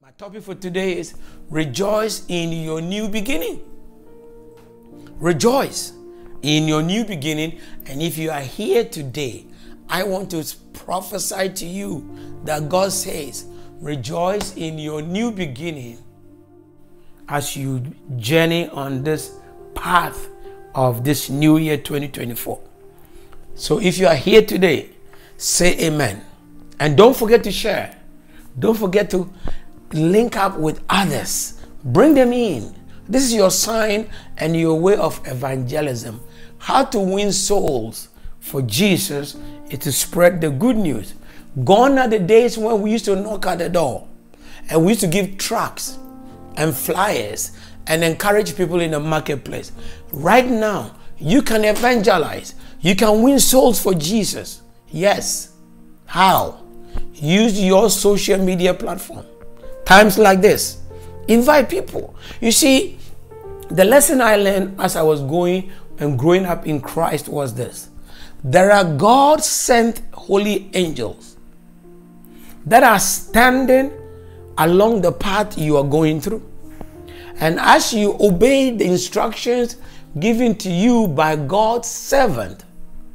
My topic for today is rejoice in your new beginning. Rejoice in your new beginning. And if you are here today, I want to prophesy to you that God says, rejoice in your new beginning as you journey on this path of this new year 2024. So if you are here today, say amen. And don't forget to share. Don't forget to link up with others. Bring them in. This is your sign and your way of evangelism. How to win souls for Jesus is to spread the good news. Gone are the days when we used to knock at the door and we used to give tracts and flyers and encourage people in the marketplace. Right now, you can evangelize. You can win souls for Jesus. Yes. How? Use your social media platform. Times like this, invite people. You see, the lesson I learned as I was going and growing up in Christ was this. There are God-sent holy angels that are standing along the path you are going through. And as you obey the instructions given to you by God's servant,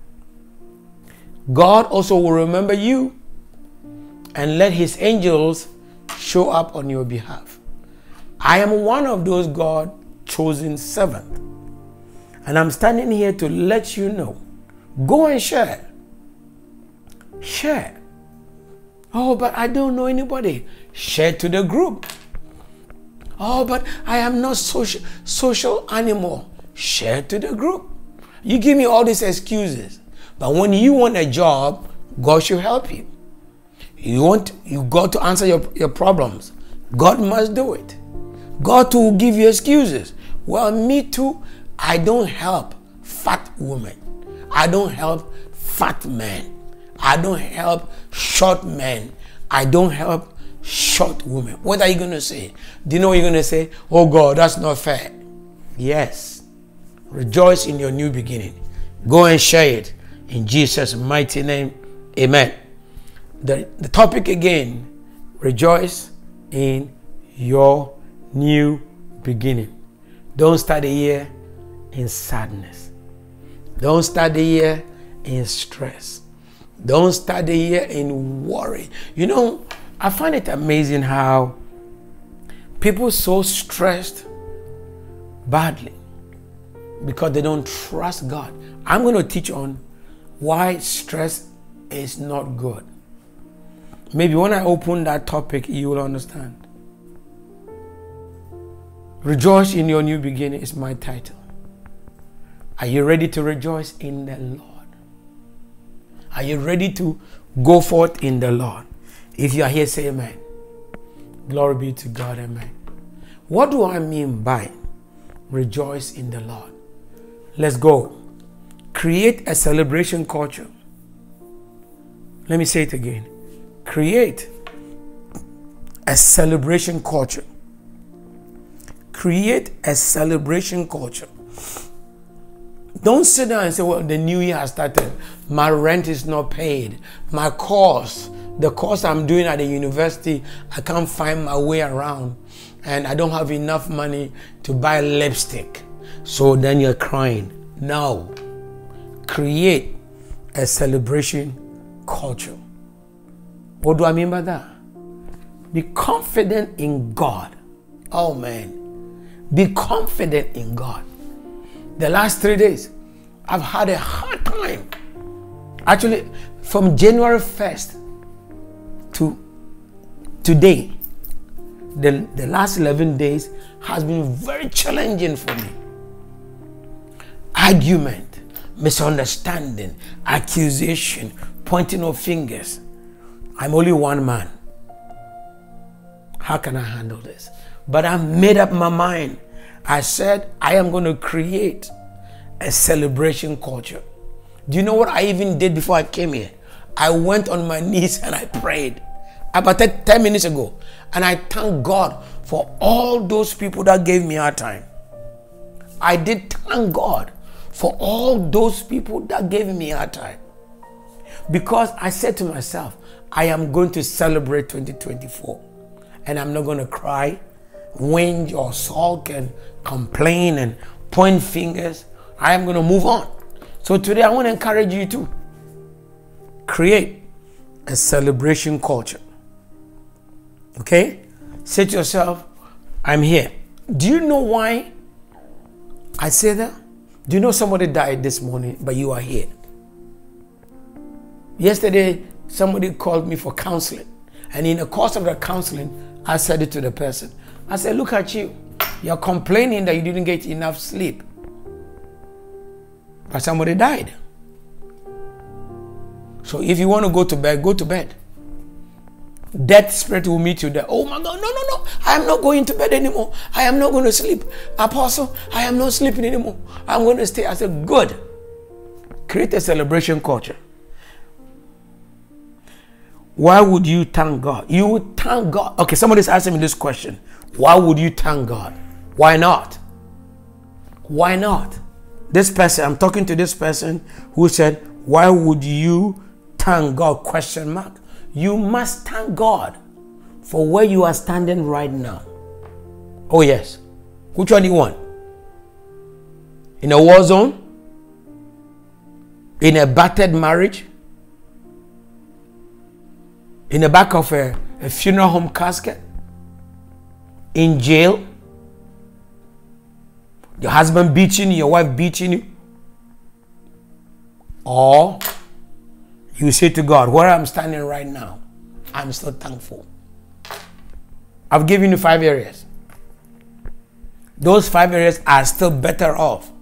God also will remember you and let his angels show up on your behalf. I am one of those God-chosen servants. And I'm standing here to let you know. Go and share. Share. Oh, but I don't know anybody. Share to the group. Oh, but I am not social animal. Share to the group. You give me all these excuses. But when you want a job, God should help you. You got to answer your problems. God must do it. God will give you excuses. Well, me too. I don't help fat women. I don't help fat men. I don't help short men. I don't help short women. What are you going to say? Do you know what you're going to say? Oh God, that's not fair. Yes. Rejoice in your new beginning. Go and share it in Jesus' mighty name. Amen. The topic again, rejoice in your new beginning. Don't start the year in sadness. Don't start the year in stress. Don't start the year in worry. You know, I find it amazing how people so stressed badly because they don't trust God. I'm going to teach on why stress is not good. Maybe when I open that topic, you will understand. Rejoice in your new beginning is my title. Are you ready to rejoice in the Lord? Are you ready to go forth in the Lord? If you are here, say amen. Glory be to God, amen. What do I mean by rejoice in the Lord? Let's go. Create a celebration culture. Let me say it again. Create a celebration culture. Create a celebration culture. Don't sit down and say, well, the new year has started. My rent is not paid. My course, the course I'm doing at the university, I can't find my way around. And I don't have enough money to buy lipstick. So then you're crying. No. Create a celebration culture. What do I mean by that? Be confident in God. Oh man. Be confident in God. The last 3 days, I've had a hard time. Actually, from January 1st to today, the last 11 days has been very challenging for me. Argument, misunderstanding, accusation, pointing of fingers. I'm only one man. How can I handle this? But I made up my mind. I said, I am going to create a celebration culture. Do you know what I even did before I came here? I went on my knees and I prayed about 10 minutes ago. And I thank God for all those people that gave me our time. I did thank God for all those people that gave me our time. Because I said to myself, I am going to celebrate 2024. and I'm not going to cry, whinge or sulk and complain and point fingers. I am going to move on. So today I want to encourage you to create a celebration culture. Okay? Say to yourself, I'm here. Do you know why I say that? Do you know somebody died this morning, but you are here? Yesterday, somebody called me for counseling. And in the course of the counseling, I said it to the person. I said, look at you. You're complaining that you didn't get enough sleep. But somebody died. So if you want to go to bed, go to bed. Death spirit will meet you there. Oh my God, no. I am not going to bed anymore. I am not going to sleep. Apostle, I am not sleeping anymore. I'm going to stay. I said, good. Create a celebration culture. Why would you thank God? You would thank God. Okay, somebody's asking me this question. Why would you thank God? Why not? Why not? This person, I'm talking to this person who said, why would you thank God? Question mark. You must thank God for where you are standing right now. Oh yes. Which one do you want? In a war zone? In a battered marriage? In the back of a funeral home casket? In jail? Your husband beating you, your wife beating you? Or you say to God, where I'm standing right now, I'm still thankful. I've given you 5 areas. Those 5 areas are still better off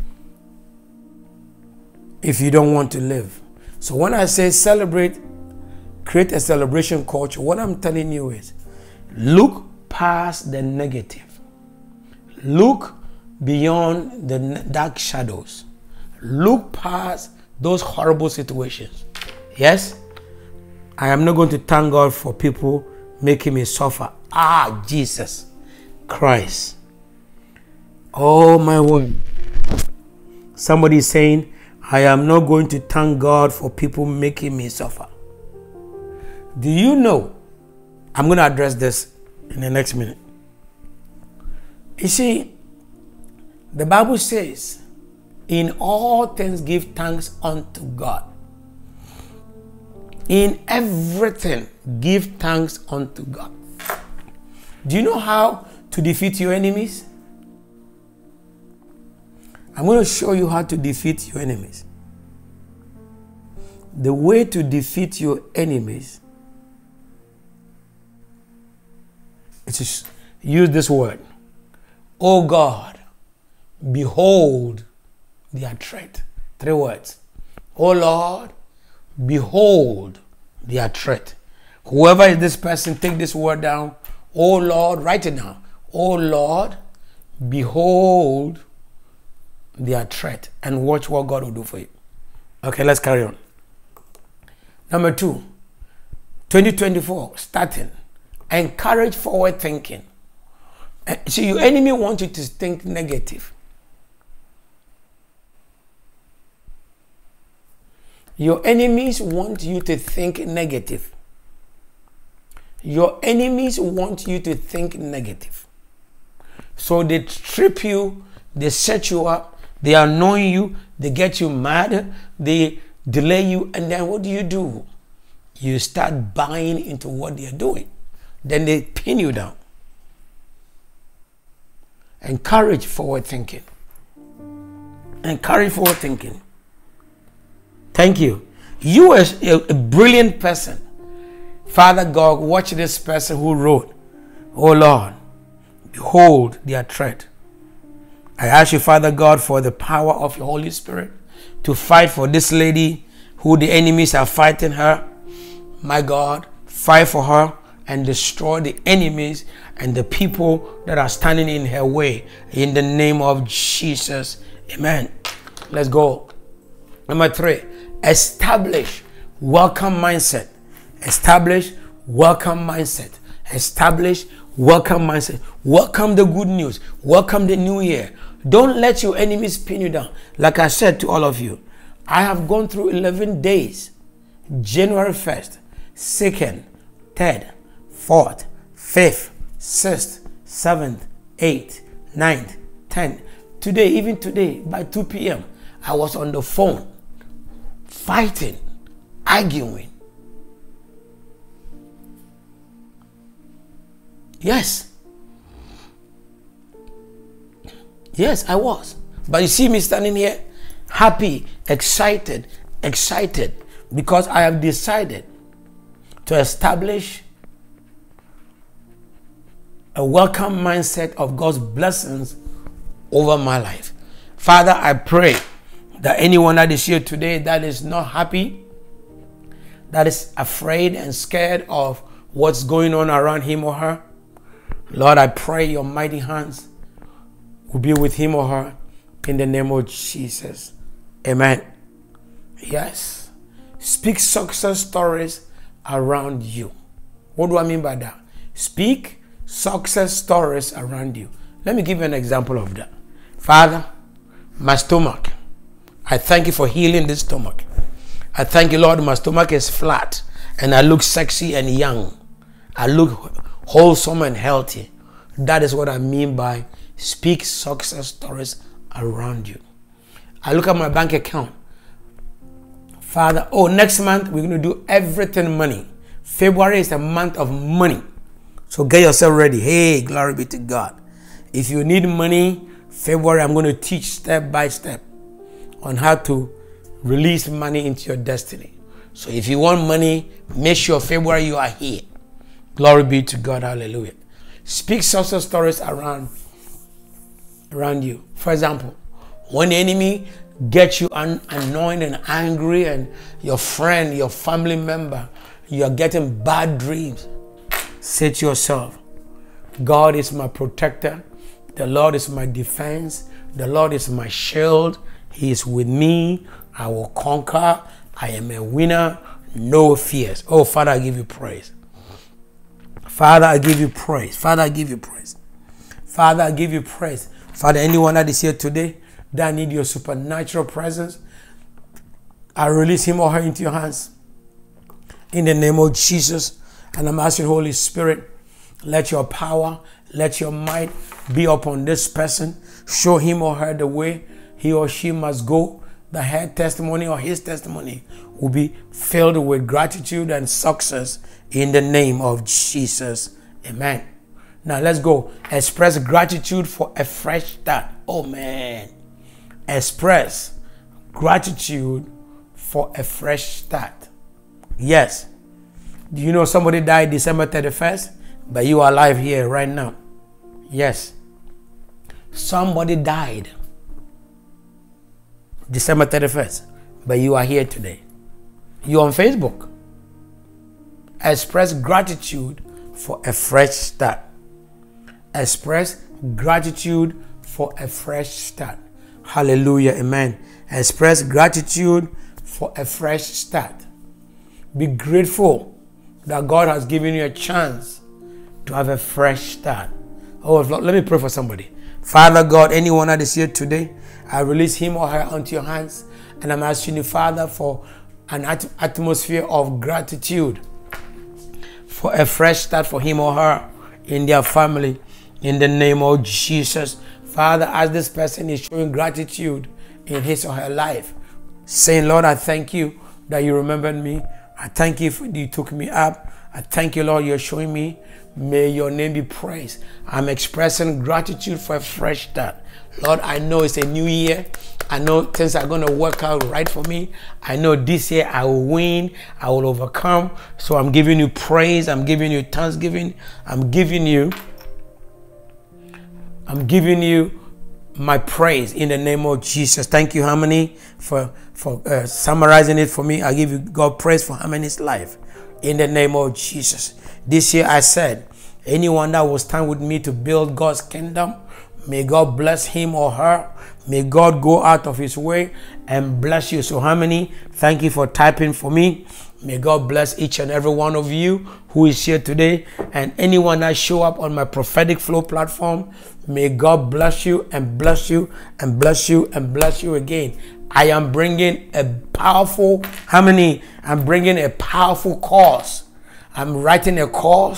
if you don't want to live. So when I say celebrate, create a celebration culture, what I'm telling you is look past the negative. Look beyond the dark shadows. Look past those horrible situations. Yes, I am not going to thank God for people making me suffer. Jesus Christ. Oh my word. Somebody is saying, I am not going to thank God for people making me suffer. Do you know? I'm going to address this in the next minute. You see, the Bible says, in all things give thanks unto God. In everything, give thanks unto God. Do you know how to defeat your enemies? I'm going to show you how to defeat your enemies. The way to defeat your enemies is to use this word. Oh God, behold their threat. 3 words. Oh Lord, behold their threat. Whoever is this person, take this word down. Oh Lord, write it down. Oh Lord, behold their threat, and watch what God will do for you. Okay, let's carry on. Number 2, 2024, starting. Encourage forward thinking. See, your enemy wants you to think negative. Your enemies want you to think negative. Your enemies want you to think negative. So they trip you, they set you up, they annoy you, they get you mad, they delay you, and then what do? You start buying into what they're doing. Then they pin you down. Encourage forward thinking. Encourage forward thinking. Thank you. You are a brilliant person. Father God, watch this person who wrote, oh Lord, behold their threat. I ask you, Father God, for the power of your Holy Spirit to fight for this lady who the enemies are fighting her. My God, fight for her and destroy the enemies and the people that are standing in her way. In the name of Jesus. Amen. Let's go. Number 3, establish welcome mindset. Establish welcome mindset. Establish welcome mindset. Welcome the good news. Welcome the new year. Don't let your enemies pin you down. Like I said to all of you, I have gone through 11 days. January 1st, 2nd, 3rd, 4th, 5th, 6th, 7th, 8th, 9th, 10th. Today, even today, by 2 p.m., I was on the phone, fighting, arguing. Yes. Yes, I was. But you see me standing here, happy, excited, because I have decided to establish a welcome mindset of God's blessings over my life. Father, I pray that anyone that is here today that is not happy, that is afraid and scared of what's going on around him or her, Lord, I pray your mighty hands will be with him or her in the name of Jesus. Amen. Yes. Speak success stories around you. What do I mean by that? Speak success stories around you. Let me give you an example of that. Father, my stomach, I thank you for healing this stomach. I thank you, Lord, my stomach is flat and I look sexy and young. I look wholesome and healthy. That is what I mean by speak success stories around you. I look at my bank account. Father, next month we're going to do everything money. February is a month of money. So get yourself ready. Hey, glory be to God. If you need money, February I'm going to teach step by step on how to release money into your destiny. So if you want money, make sure February you are here. Glory be to God. Hallelujah. Speak success stories around you. For example, when the enemy gets you annoyed and angry and your friend, your family member, you are getting bad dreams, say to yourself, God is my protector. The Lord is my defense. The Lord is my shield. He is with me. I will conquer. I am a winner. No fears. Oh, Father, I give you praise. Father, I give you praise. Father, I give you praise. Father, I give you praise. Father, anyone that is here today that need your supernatural presence, I release him or her into your hands. In the name of Jesus. And I'm asking Holy Spirit, let your power, let your might be upon this person. Show him or her the way he or she must go. The her testimony or his testimony will be filled with gratitude and success in the name of Jesus. Amen. Now let's go. Express gratitude for a fresh start. Oh man. Express gratitude for a fresh start. Yes. Do you know somebody died December 31st? But you are alive here right now. Yes. Somebody died December 31st. But you are here today. You're on Facebook. Express gratitude for a fresh start. Express gratitude for a fresh start. Hallelujah. Amen. Express gratitude for a fresh start. Be grateful that God has given you a chance to have a fresh start. Oh, let me pray for somebody. Father God, anyone that is here today, I release him or her onto your hands. And I'm asking you, Father, for an atmosphere of gratitude, for a fresh start for him or her in their family. In the name of Jesus. Father, as this person is showing gratitude in his or her life, saying, Lord, I thank you that you remembered me. I thank you for you took me up. I thank you, Lord, you're showing me. May your name be praised. I'm expressing gratitude for a fresh start. Lord, I know it's a new year. I know things are going to work out right for me. I know this year I will win. I will overcome. So I'm giving you praise. I'm giving you thanksgiving. I'm giving you my praise in the name of Jesus. Thank you, Harmony, for summarizing it for me. I give you God praise for Harmony's life in the name of Jesus. This year I said, anyone that will stand with me to build God's kingdom, may God bless him or her. May God go out of his way and bless you. So Harmony, thank you for typing for me. May God bless each and every one of you who is here today, and anyone that show up on my Prophetic Flow platform. May God bless you and bless you and bless you and bless you again. I am bringing a powerful, I'm bringing a powerful course. I'm writing a course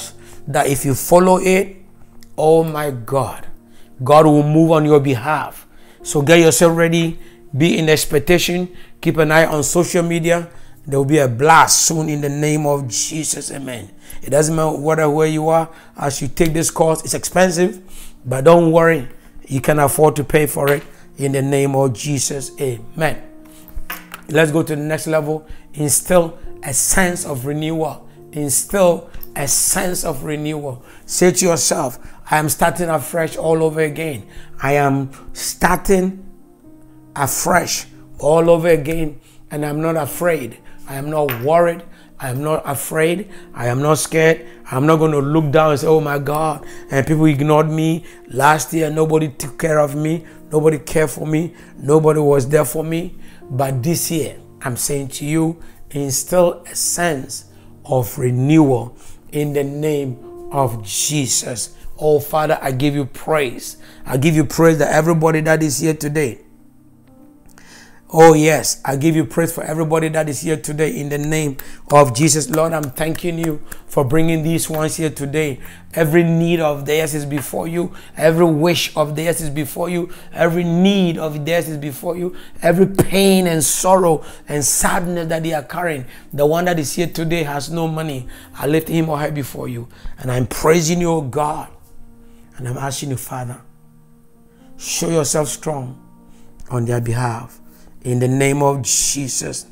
that if you follow it, oh my God, God will move on your behalf. So get yourself ready. Be in expectation. Keep an eye on social media. There will be a blast soon in the name of Jesus. Amen. It doesn't matter where you are as you take this course. It's expensive, but don't worry. You can afford to pay for it in the name of Jesus. Amen. Let's go to the next level. Instill a sense of renewal. Instill a sense of renewal. Say to yourself, I am starting afresh all over again. I am starting afresh all over again, and I'm not afraid. I am not worried. I am not afraid. I am not scared. I'm not going to look down and say, oh my God, and people ignored me. Last year, nobody took care of me. Nobody cared for me. Nobody was there for me. But this year, I'm saying to you, instill a sense of renewal in the name of Jesus. Oh, Father, I give you praise. I give you praise that everybody that is here today. Oh, yes, I give you praise for everybody that is here today in the name of Jesus. Lord, I'm thanking you for bringing these ones here today. Every need of theirs is before you. Every wish of theirs is before you. Every need of theirs is before you. Every pain and sorrow and sadness that they are carrying. The one that is here today has no money. I lift him or her before you. And I'm praising you, oh God. And I'm asking you, Father, show yourself strong on their behalf. In the name of Jesus.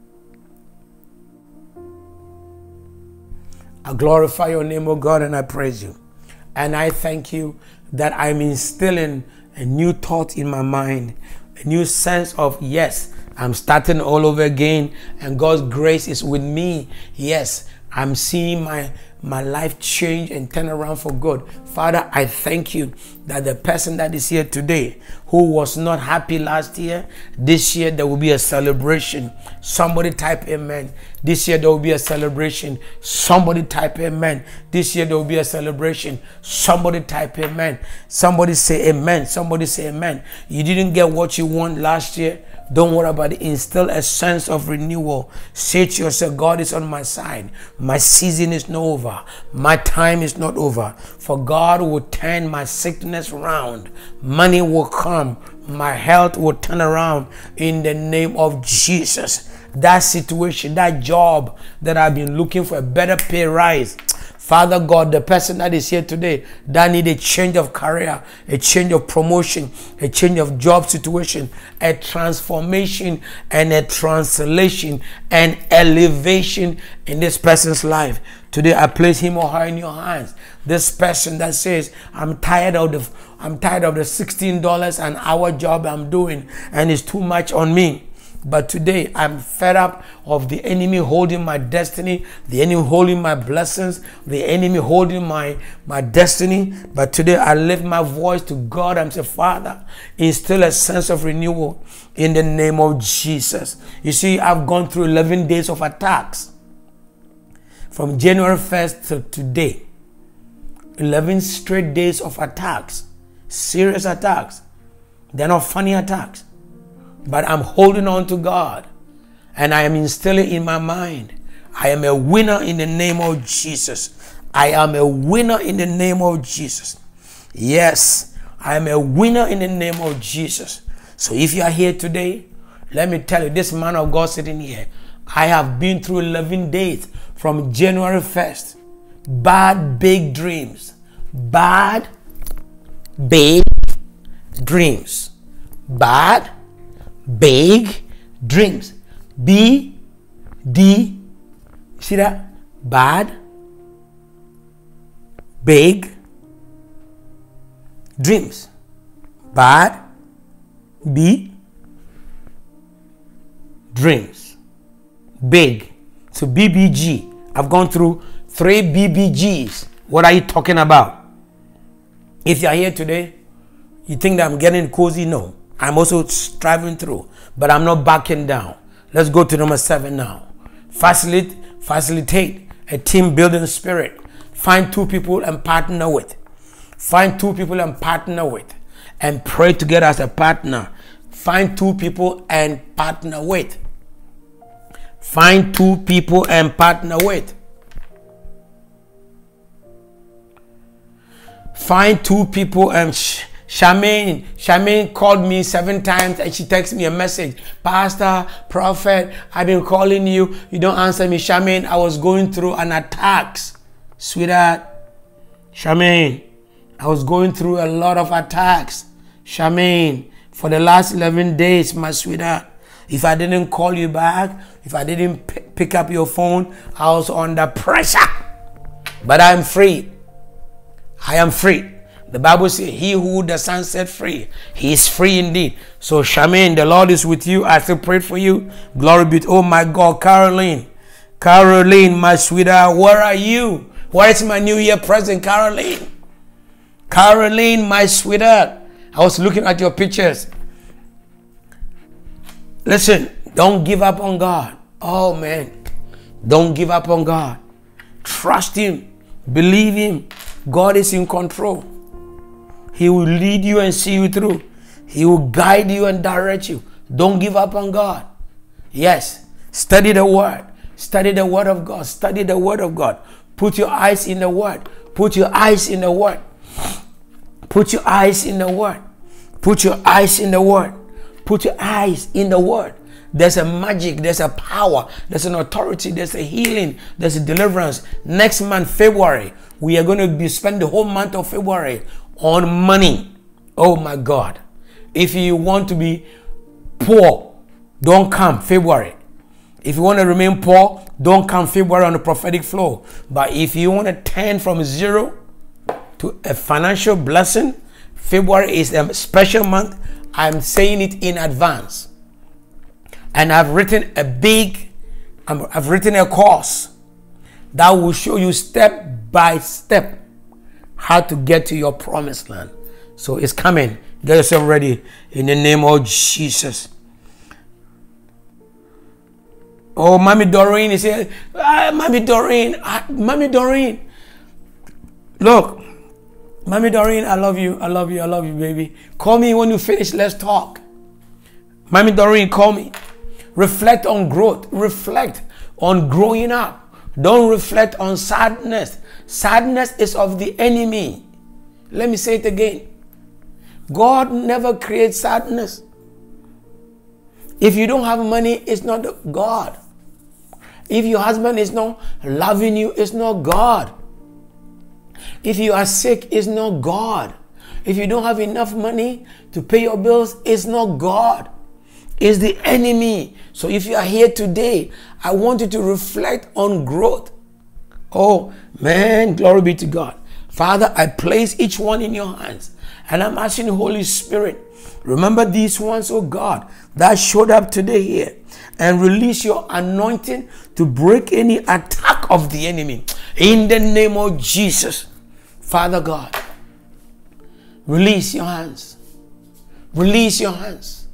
I glorify your name, oh God, and I praise you. And I thank you that I'm instilling a new thought in my mind, a new sense of, yes, I'm starting all over again, and God's grace is with me. Yes, I'm seeing my life change and turn around for good. Father, I thank you that the person that is here today who was not happy last year, this year there will be a celebration. Somebody type amen. This year there will be a celebration. Somebody type amen. This year there will be a celebration. Somebody type amen. Somebody say amen. Somebody say amen. You didn't get what you want last year. Don't worry about it. Instill a sense of renewal. Say to yourself, God is on my side. My season is not over. My time is not over. For God will turn my sickness around. Money will come. My health will turn around in the name of Jesus. That situation, that job that I've been looking for, a better pay rise. Father God, the person that is here today that need a change of career, a change of promotion, a change of job situation, a transformation and a translation and elevation in this person's life. Today I place him or her in your hands. This person that says, I'm tired of the $16 an hour job I'm doing and it's too much on me. But today, I'm fed up of the enemy holding my destiny, the enemy holding my blessings, the enemy holding my destiny. But today, I lift my voice to God and say, Father, instill a sense of renewal in the name of Jesus. You see, I've gone through 11 days of attacks. From January 1st to today. 11 straight days of attacks. Serious attacks. They're not funny attacks. But I'm holding on to God. And I am instilling in my mind, I am a winner in the name of Jesus. I am a winner in the name of Jesus. Yes, I am a winner in the name of Jesus. So if you are here today, let me tell you, this man of God sitting here, I have been through 11 days from January 1st. Bad, big dreams. Bad, big dreams. Bad, big dreams. B-D. See that? Bad, big dreams. Bad, B, dreams. Big. So BBG. I've gone through 3 BBGs. What are you talking about? If you are here today, you think that I'm getting cozy? No. I'm also striving through, but I'm not backing down. Let's go to number 7 now. Facilitate a team building spirit. Find 2 people and partner with. Find 2 people and partner with. And pray together as a partner. Find 2 people and partner with. Find 2 people and partner with. Find 2 people. Charmaine called me 7 times and she texted me a message. Pastor, prophet, I've been calling you. You don't answer me. Charmaine, I was going through an attack. Sweetheart. Charmaine, I was going through a lot of attacks. Charmaine, for the last 11 days, my sweetheart. If I didn't call you back, if I didn't pick up your phone, I was under pressure. But I'm free. I am free. The Bible says, he who the Son set free, he is free indeed. So, Charmaine, the Lord is with you. I still prayed for you. Glory be to, oh my God, Caroline, my sweetheart, where are you? Where is my New Year present, Caroline? Caroline, my sweetheart. I was looking at your pictures. Listen, don't give up on God. Oh man, don't give up on God. Trust Him. Believe Him. God is in control. He will lead you and see you through. He will guide you and direct you. Don't give up on God. Yes, study the Word. Study the Word of God. Study the Word of God. Put your eyes in the Word. Put your eyes in the Word. Put your eyes in the Word. Put your eyes in the Word. Put your eyes in the Word. There's a magic, there's a power, there's an authority, there's a healing, there's a deliverance. Next month, February, we are going to be spend the whole month of February on money. Oh my God. If you want to be poor, don't come February. If you want to remain poor, don't come February on the prophetic flow. But if you want to turn from 0 to a financial blessing, February is a special month. I'm saying it in advance. And I've written a course that will show you step by step how to get to your promised land. So it's coming. Get yourself ready in the name of Jesus. Oh, Mommy Doreen is here. Mommy Doreen. Look, Mommy Doreen, I love you. I love you. I love you, baby. Call me when you finish. Let's talk. Mommy Doreen, call me. Reflect on growth. Reflect on growing up. Don't reflect on sadness. Sadness is of the enemy. Let me say it again. God never creates sadness. If you don't have money, it's not God. If your husband is not loving you, it's not God. If you are sick, it's not God. If you don't have enough money to pay your bills, it's not God. It's the enemy. So if you are here today, I want you to reflect on growth. Oh man, glory be to God. Father, I place each one in your hands. And I'm asking the Holy Spirit, remember these ones, oh God, that showed up today here. And release your anointing to break any attack of the enemy. In the name of Jesus. Father God, release your hands. Release your hands.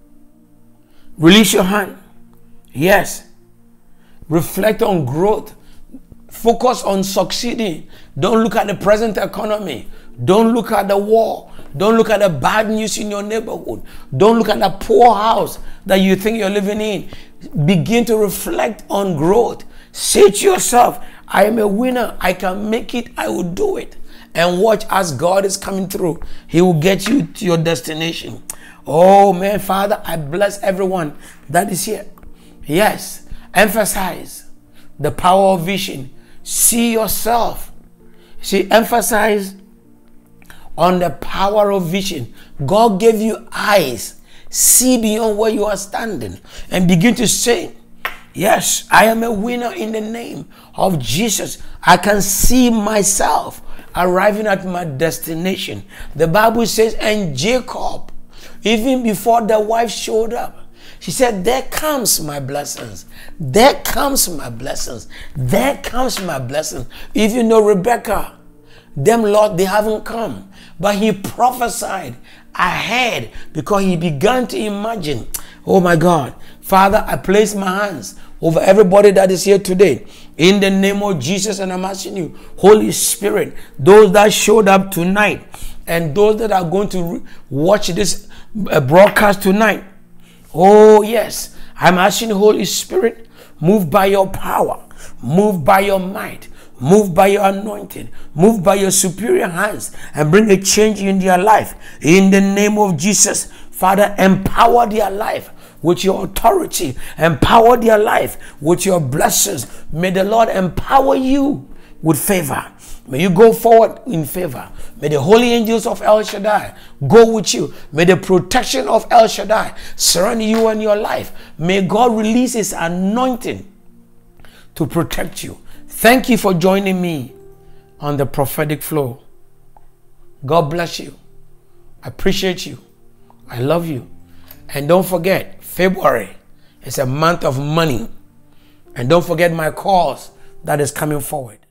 Release your hand. Yes. Reflect on growth. Focus on succeeding. Don't look at the present economy. Don't look at the war. Don't look at the bad news in your neighborhood. Don't look at the poor house that you think you're living in. Begin to reflect on growth. Say to yourself, I am a winner. I can make it. I will do it. And watch as God is coming through. He will get you to your destination. Oh man, Father, I bless everyone that is here. Yes, emphasize the power of vision. See yourself. See, emphasize on the power of vision. God gave you eyes. See beyond where you are standing and begin to say, yes, I am a winner in the name of Jesus. I can see myself arriving at my destination. The Bible says, and Jacob, even before the wife showed up, she said, there comes my blessings. There comes my blessings. There comes my blessings. Even though Rebecca, them Lord, they haven't come. But he prophesied ahead because he began to imagine. Oh my God. Father, I place my hands over everybody that is here today. In the name of Jesus, and I'm asking you, Holy Spirit, those that showed up tonight and those that are going to watch this broadcast tonight. Oh yes, I'm asking the Holy Spirit, move by your power, move by your might, Move by your anointing. Move by your superior hands and bring a change in their life. In the name of Jesus, Father, empower their life with your authority. Empower their life with your blessings. May the Lord empower you with favor. May you go forward in favor. May the holy angels of El Shaddai go with you. May the protection of El Shaddai surround you and your life. May God release his anointing to protect you. Thank you for joining me on the prophetic flow. God bless you. I appreciate you. I love you. And don't forget, February is a month of money. And don't forget my cause that is coming forward.